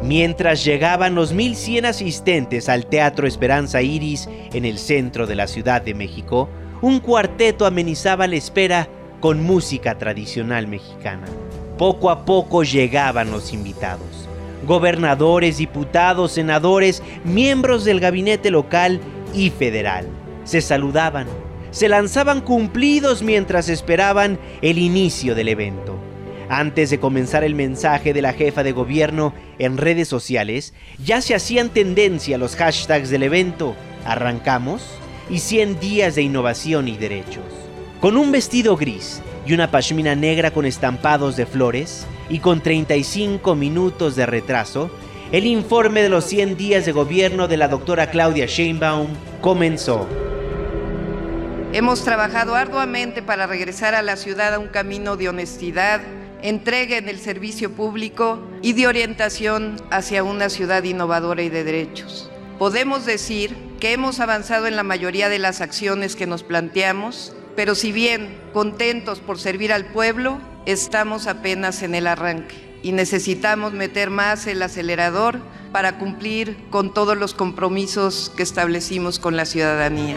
Mientras llegaban los 1,100 asistentes al Teatro Esperanza Iris en el centro de la Ciudad de México, un cuarteto amenizaba la espera con música tradicional mexicana. Poco a poco llegaban los invitados. Gobernadores, diputados, senadores, miembros del gabinete local y federal. Se saludaban, se lanzaban cumplidos mientras esperaban el inicio del evento. Antes de comenzar el mensaje de la jefa de gobierno en redes sociales, ya se hacían tendencia los hashtags del evento: arrancamos y 100 días de innovación y derechos. Con un vestido gris y una pashmina negra con estampados de flores y con 35 minutos de retraso, el informe de los 100 días de gobierno de la doctora Claudia Sheinbaum comenzó. Hemos trabajado arduamente para regresar a la ciudad a un camino de honestidad, entrega en el servicio público y de orientación hacia una ciudad innovadora y de derechos. Podemos decir que hemos avanzado en la mayoría de las acciones que nos planteamos, pero si bien contentos por servir al pueblo, estamos apenas en el arranque y necesitamos meter más el acelerador para cumplir con todos los compromisos que establecimos con la ciudadanía.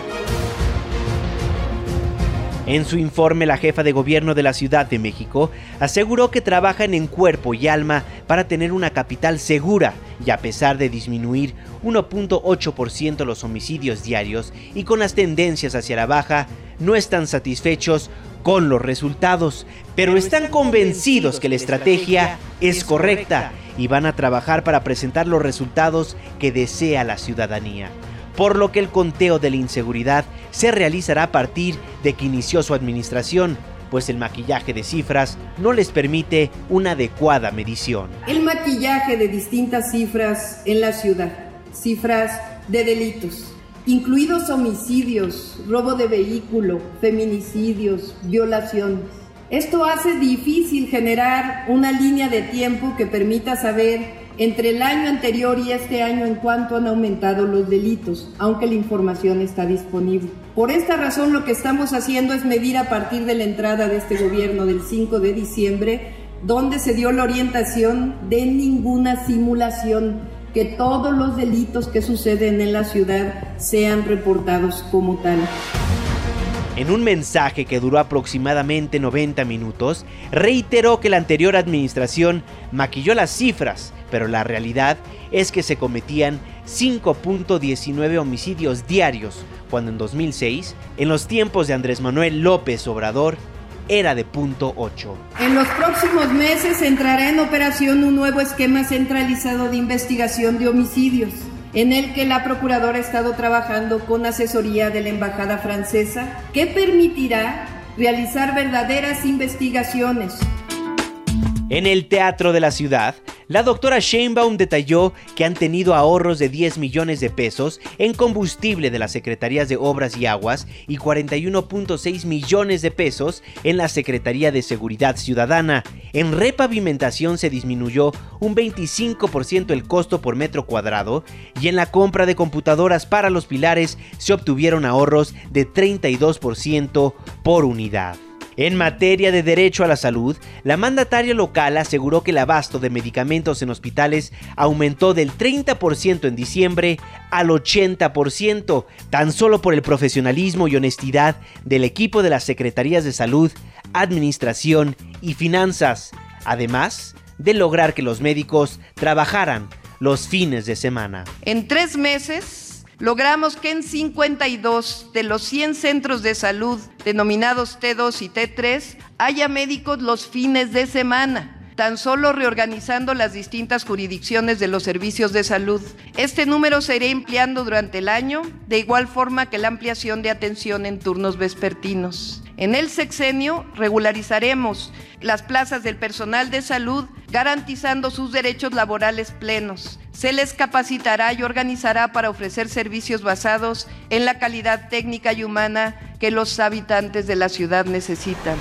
En su informe, la jefa de gobierno de la Ciudad de México aseguró que trabajan en cuerpo y alma para tener una capital segura y, a pesar de disminuir 1.8% los homicidios diarios y con las tendencias hacia la baja, no están satisfechos con los resultados, pero están convencidos que la estrategia es correcta y van a trabajar para presentar los resultados que desea la ciudadanía. Por lo que el conteo de la inseguridad se realizará a partir de que inició su administración, pues el maquillaje de cifras no les permite una adecuada medición. El maquillaje de distintas cifras en la ciudad, cifras de delitos, incluidos homicidios, robo de vehículo, feminicidios, violaciones. Esto hace difícil generar una línea de tiempo que permita saber entre el año anterior y este año en cuánto han aumentado los delitos, aunque la información está disponible. Por esta razón, lo que estamos haciendo es medir a partir de la entrada de este gobierno del 5 de diciembre, donde se dio la orientación de ninguna simulación, que todos los delitos que suceden en la ciudad sean reportados como tal. En un mensaje que duró aproximadamente 90 minutos, reiteró que la anterior administración maquilló las cifras, pero la realidad es que se cometían 5.19 homicidios diarios, cuando en 2006, en los tiempos de Andrés Manuel López Obrador, era de 0.8. En los próximos meses entrará en operación un nuevo esquema centralizado de investigación de homicidios, en el que la Procuradora ha estado trabajando con asesoría de la Embajada francesa, que permitirá realizar verdaderas investigaciones. En el Teatro de la Ciudad, la doctora Sheinbaum detalló que han tenido ahorros de 10 millones de pesos en combustible de las Secretarías de Obras y Aguas y 41.6 millones de pesos en la Secretaría de Seguridad Ciudadana. En repavimentación se disminuyó un 25% el costo por metro cuadrado y en la compra de computadoras para los pilares se obtuvieron ahorros de 32% por unidad. En materia de derecho a la salud, la mandataria local aseguró que el abasto de medicamentos en hospitales aumentó del 30% en diciembre al 80%, tan solo por el profesionalismo y honestidad del equipo de las Secretarías de Salud, Administración y Finanzas, además de lograr que los médicos trabajaran los fines de semana. En 3 meses logramos que en 52 de los 100 centros de salud denominados T2 y T3 haya médicos los fines de semana, tan solo reorganizando las distintas jurisdicciones de los servicios de salud. Este número se irá ampliando durante el año, de igual forma que la ampliación de atención en turnos vespertinos. En el sexenio regularizaremos las plazas del personal de salud, garantizando sus derechos laborales plenos. Se les capacitará y organizará para ofrecer servicios basados en la calidad técnica y humana que los habitantes de la ciudad necesitan.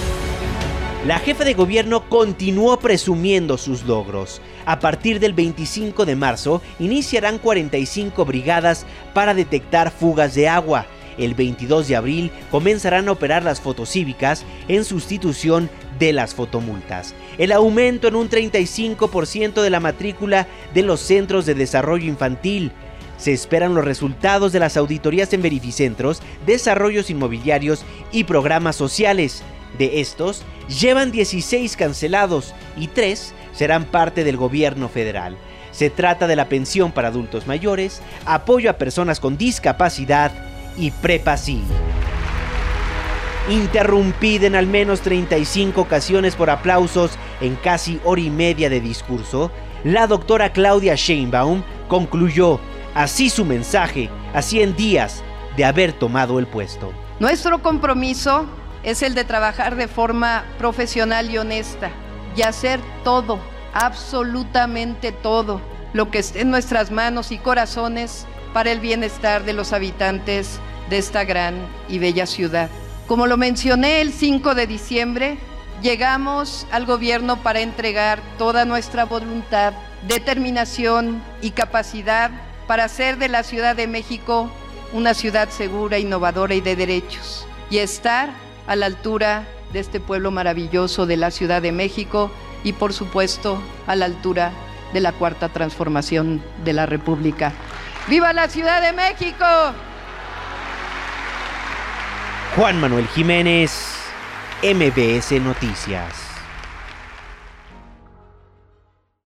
La jefa de gobierno continuó presumiendo sus logros. A partir del 25 de marzo iniciarán 45 brigadas para detectar fugas de agua. El 22 de abril comenzarán a operar las fotocívicas en sustitución de las fotomultas, el aumento en un 35% de la matrícula de los centros de desarrollo infantil. Se esperan los resultados de las auditorías en verificentros, desarrollos inmobiliarios y programas sociales. De estos, llevan 16 cancelados y 3 serán parte del gobierno federal. Se trata de la pensión para adultos mayores, apoyo a personas con discapacidad y Prepa Sí. Interrumpida en al menos 35 ocasiones por aplausos en casi hora y media de discurso, la doctora Claudia Sheinbaum concluyó así su mensaje a 100 días de haber tomado el puesto. Nuestro compromiso es el de trabajar de forma profesional y honesta y hacer todo, absolutamente todo, lo que esté en nuestras manos y corazones para el bienestar de los habitantes de esta gran y bella ciudad. Como lo mencioné el 5 de diciembre, llegamos al gobierno para entregar toda nuestra voluntad, determinación y capacidad para hacer de la Ciudad de México una ciudad segura, innovadora y de derechos, y estar a la altura de este pueblo maravilloso de la Ciudad de México y, por supuesto, a la altura de la Cuarta Transformación de la República. ¡Viva la Ciudad de México! Juan Manuel Jiménez, MBS Noticias.